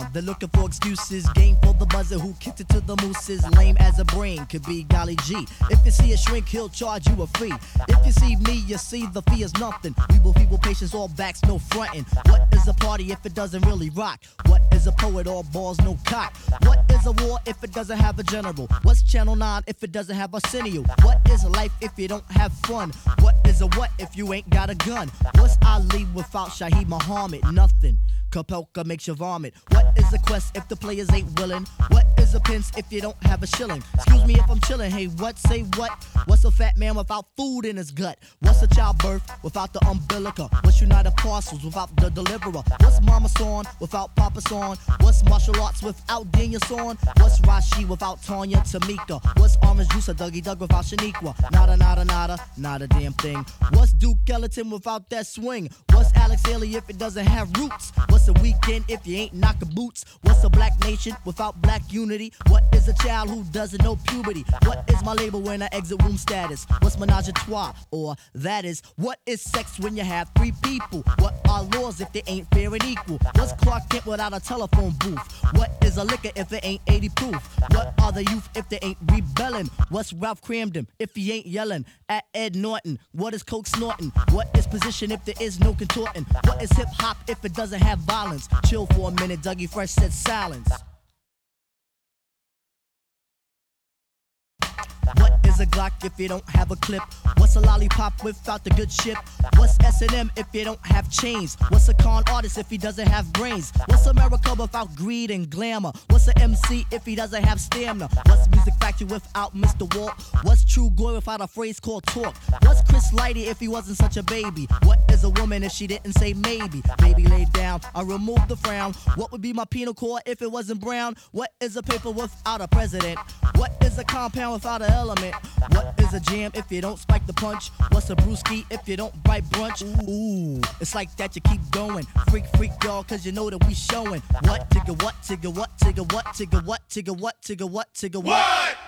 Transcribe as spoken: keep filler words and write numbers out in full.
They're looking for excuses. Game for the buzzer who kicked it to the mooses. Lame as a brain could be golly G. If you see a shrink, he'll charge you a fee. If you see me, you see the fee is nothing. We will people patience, all backs, no frontin'. What is a party if it doesn't really rock? What is a poet, all balls, no cock? What is a war if it doesn't have a general? What's Channel nine if it doesn't have Arsenio? What is life if you don't have fun? What is a what if you ain't got a gun? What's Ali without Shaheed Muhammad? Nothing. Kapelka makes you vomit. What is a quest if the players ain't willing? What is a pence if you don't have a shilling? Excuse me if I'm chilling. Hey, what? Say what? What's a fat man without food in his gut? What's a childbirth without the umbilical? What's United Parcels without the deliverer? What's Mama Son without Papa Son? What's martial arts without Daniel Son? What's Rashi without Tanya Tamika? What's Orange Juice or Dougie Doug without Shaniqua? Nada, nada, nada, not a damn thing. What's Duke Ellington without that swing? What's Alex Haley if it doesn't have roots? What's a weekend if you ain't knocking boots? What's a black nation without black unity? What is a child who doesn't know puberty? What is my label when I exit room status? What's menage a trois? Or that is, what is sex when you have three people? What are laws if they ain't fair and equal? What's Clark Kent without a telephone booth? What is a liquor if it ain't eighty proof? What are the youth if they ain't rebelling? What's Ralph Cramden if he ain't yelling at Ed Norton? What is coke snorting? What is position if there is no contorting? What is hip hop if it doesn't have violence? Chill for a minute, Dougie Fresh said silence. What is a Glock if you don't have a clip? What's a lollipop without the good ship? What's S and M if you don't have chains? What's a con artist if he doesn't have brains? What's America without greed and glamour? What's a M C if he doesn't have stamina? What's Music Factory without Mister Walt? What's True Glory without a phrase called talk? What's Chris Lighty if he wasn't such a baby? What is a woman if she didn't say maybe? Baby laid down, I removed the frown. What would be my penal code if it wasn't brown? What is a paper without a president? What is a compound without an element? What is a jam if you don't spike the punch? What's a brewski if you don't bite brunch? Ooh, it's like that, you keep going. Freak, freak, y'all, cause you know that we showing. What, tigga, what, tigga, what, tigga, what, tigga, what, tigga, what, tigga, what, tigga, what?